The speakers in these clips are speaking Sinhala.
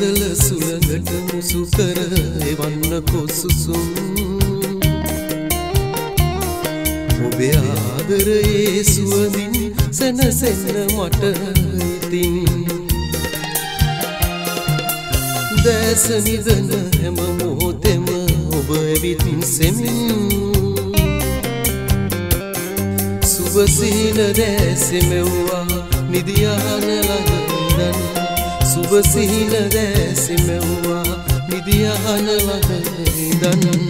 සීතල සුළඟට මුසු කර එවන්න කොසුසුම් ඔබේ ආදරයේ සුවඳින් සැනසෙන්න මට ඉතින් දැස නිදන හැම මොහොතෙම ඔබ ඇවිත් සෙමින් සුබ සිහින දැසෙමෙව්වා නිදියහන ළඟ සුබ සිහින දැසෙමෙව්වා නිදියහන ළඟ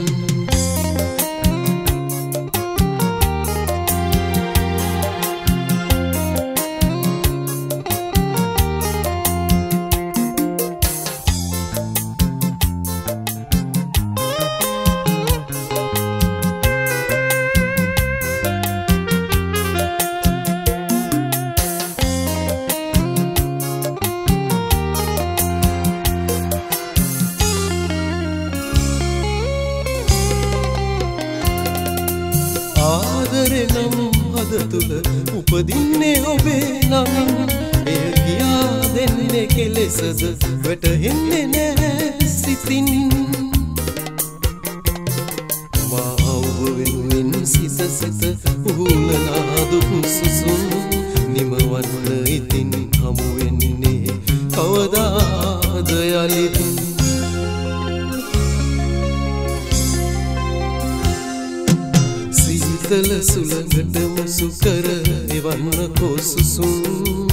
ආදරේ නම් හද තුල උපදින්නේ ඔබේ නම් එය කියා දෙන්නේ කෙලෙසද වැටහෙන්නේ නැහැ සිතින් මා ඔබ වෙනුවෙන් සිත උහුලනා දුක් සුසුම් නිමවන්න ඉතින් හමු වෙන්නේ කවදාද යලිත් සීතල සුළඟට මුසු කර එවන්න කොසුසුම්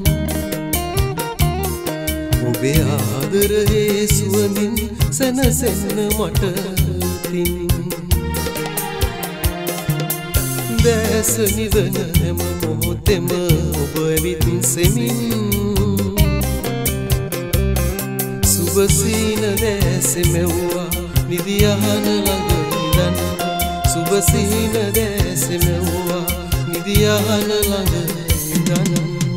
ඔබේ ආදරයේ සුවඳින් සැනසෙන්න මට තින් දැස නිදන හැම මොහොතෙම ඔබ ඇවිත් සෙමින් සුබ සිහින දැසෙමෙව්වා නිදියහන ළඟ ඉඳන් සුබ සිහින දැසෙමෙව්වා නිදියහන ළඟ ඉඳන්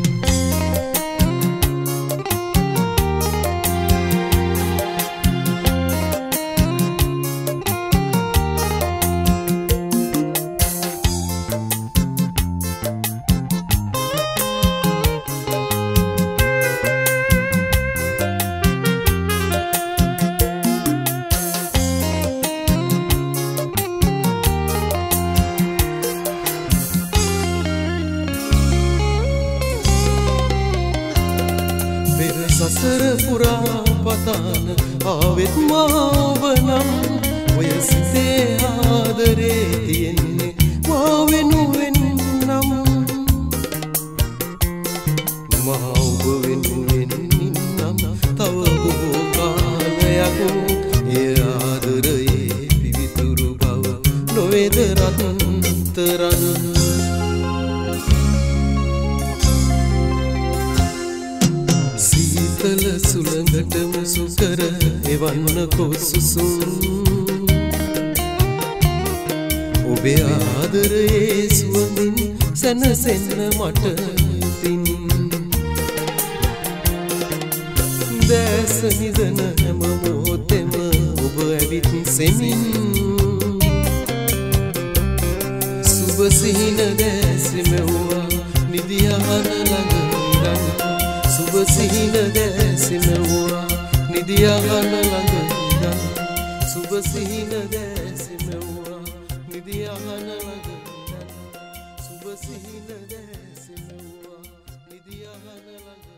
සසර පුරා පතාන ආවෙත් මාව නම් ඔය සිතේ ආදරේ තියෙන්නේ මා වෙනුවෙන් නම් මා ඔබ වෙනුවෙන් නම් තව බොහෝ කාලයක් ඒ ආදරයේ පිවිතුරු බව නොවේද රත්තරන් සීතල සුළඟට මුසු කර එවන්න කොසුසුම් ඔබේ ආදරයේ සුවඳින් සැනසෙන්න මට ඉතින් දැස නිදන හැම මොහොතෙම ඔබ ඇවිත් සෙමින් සුබ සිහින දැසෙමෙව්වා නිදියහන ළඟ ඉඳන් සුබ සිහින දැසෙමෙව්වා නිදියහන ළඟ ඉඳන් සුබ සිහින දැසෙමෙව්වා නිදියහන ළඟ ඉඳන් සුබ සිහින දැසෙමෙව්වා නිදියහන ළඟ